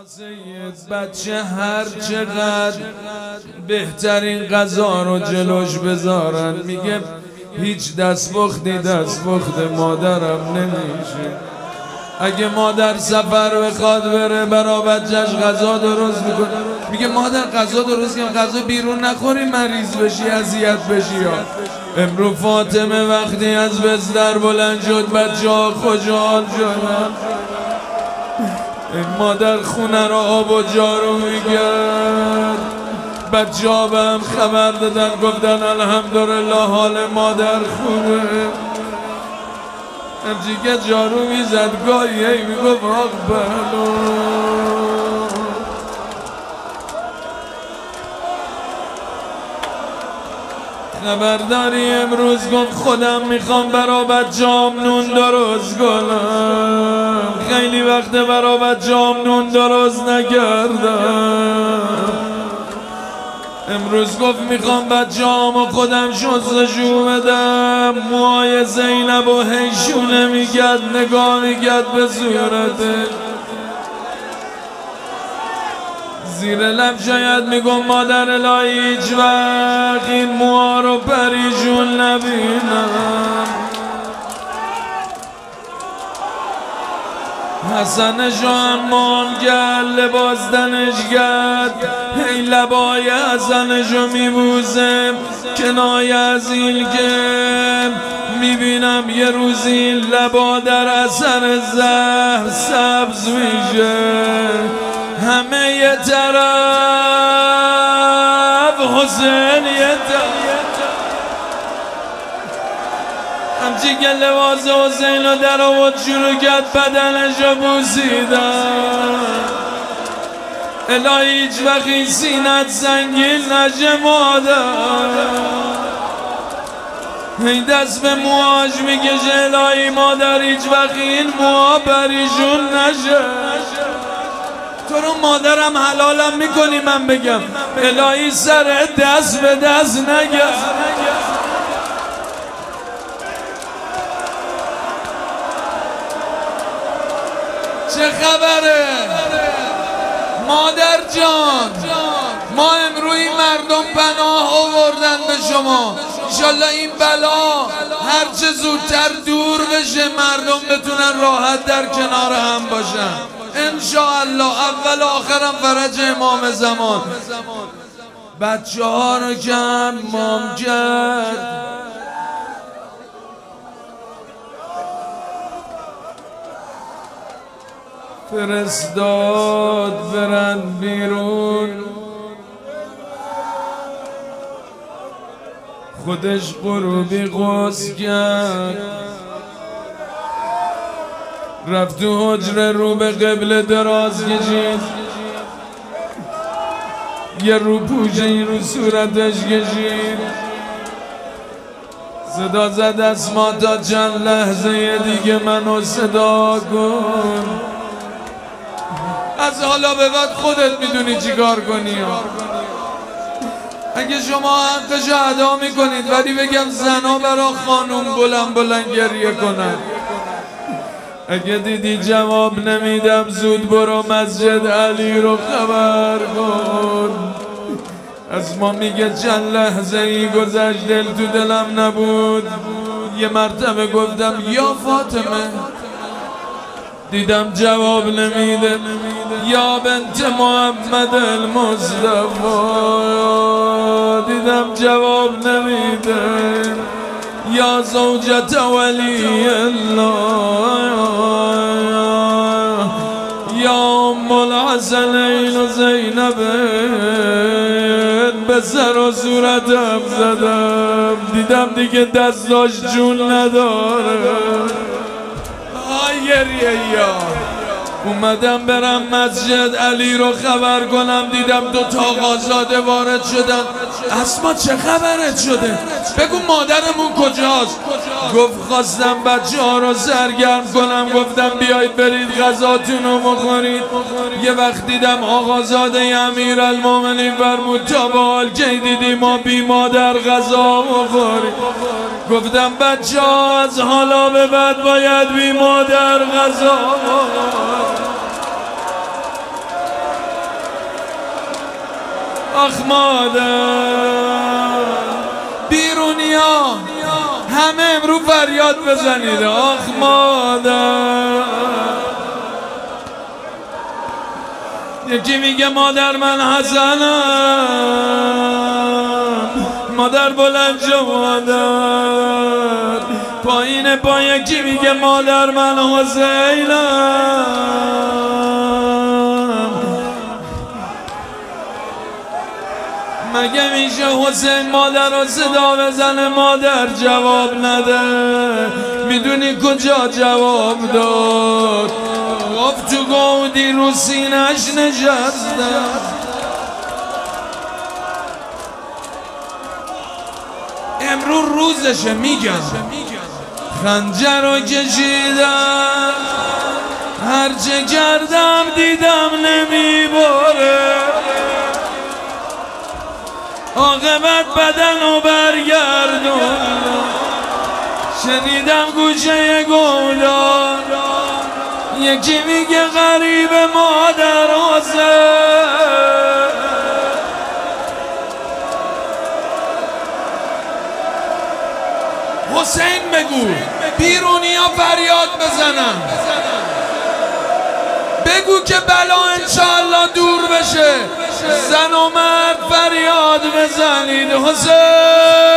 سید بچه هر چقدر بهترین غذا رو جلوش بذارن میگه هیچ دستپختی دستپخت مادرم نمیشه. اگه مادر سفر بخواد بره برا بچهش غذا درست میکنه، میگه مادر غذا درست کنم، غذا بیرون نخوری مریض بشی اذیت بشی. یا امرو فاطمه وقتی از بستر بلند شد بچه ها خوشحال شدن. این مادر خونه رو آب و جارو میگرد، بچه ها به هم خبر دادن گفتن الحمدلله حال مادر خوبه. همچی که جارو میزد گاهی میگفت اقبلو. خبرداری امروز گفت خودم میخوام برا بچه‌ام نون درست کنم، خیلی وقت برا بچه‌ام نون درست نکردم. امروز گفت میخوام بچه‌امو خودم شستشو بدم. موهای زینب و هیشونه میگرد، نگاه میگرد به صورتش، زیر لب شاید میگم مادر الهی هیچ وقت این موها رو پریشون نبینم. حسنشو امان کرد، لباس تنش کرد، هی لبای حسنشو میبوزم کنایه از این که میبینم یه روزی لبا در اثر زهر سبز میشه. همه یه طرف حسین یه طرف، همچی که لباس حسین رو در آورد شروع کرد بدنش رو بوسیدن. الهی هیچ وقت این سینت سنگین نشه مادر. این دست به موهاش میکشه، الهی مادر هیچ وقت این موها پریشون نشه. تو رو مادرم حلالم میکنی من بگم الهی سر دست به دست نگرد. چه خبره مادر جان؟ ما امروی مردم پناه آوردن به شما، انشالله این بلا هرچه زودتر دور بشه، مردم بتونن راحت در کنار هم باشن انشاءالله. اول آخرم فرج امام زمان. بچه ها رو کرد مام کرد، فرستاد برن بیرون، خودش غروبی غسل کرد، رفت تو حجره رو به قبله دراز کشید، یه رو پوشه‌ای رو صورتش کشید، صدا زد اسما تا چند لحظه دیگه منو صدا کن. از حالا به بعد خودت میدونی چی کار کنی. اگه شما حقش ادا میکنید ولی بگم زنا برا خانوم بلند گریه کنن. اگه دیدی جواب نمیدم زود برو مسجد علی رو خبر کن. از ما میگه چند لحظه ای گذشت دل تو دلم نبود. یه مرتبه گفتم یا فاطمه، دیدم جواب نمیده. یا بنت محمد المصطفی، دیدم جواب نمیده. یا زوجت ولی الله، یا ام الحسنین و زینب، به سر و صورتم زدم، دیدم دیگه دستاش جون نداره. گریه یا اومدم برم مسجد علی رو خبر کنم، دیدم دو تا آقازاده وارد شدن. اسما چه خبرت شده؟ بگو مادرمون کجاست؟ گفت خواستم بچه ها رو سرگرم کنم، گفتم بیایید برید غذاتون رو بخورید. یه وقت دیدم آقازاده امیرالمومنین فرمود تا به حال کی دیدی ما بی مادر غذا بخوریم؟ گفتم بچه ها از حالا به بعد باید بی مادر غذا بخوریم. آخ مادر. بیرونیا همه امرو فریاد بزنید آخ مادر. یکی میگه مادر من حسنم، مادر بلند شو مادر. پایین با یکی میگه مادر من حسینم. مگه میشه حسین مادر رو صدا بزنه مادر جواب نده؟ میدونی کجا جواب داد؟ گفت تو گودی رو سینش نشستم. امرو روزشه میگم. خنجر رو کشیدم هرچه کردم دیدم نمیباره. عاقبت بدن و برگردون. شنیدم گوشه گودان یکی میگه غریب مادر حسین. حسین بگو بیرونی ها فریاد بزنن. بگو که بلا انشاءالله دور بشه. زن و مرد فریاد بزنید حسین.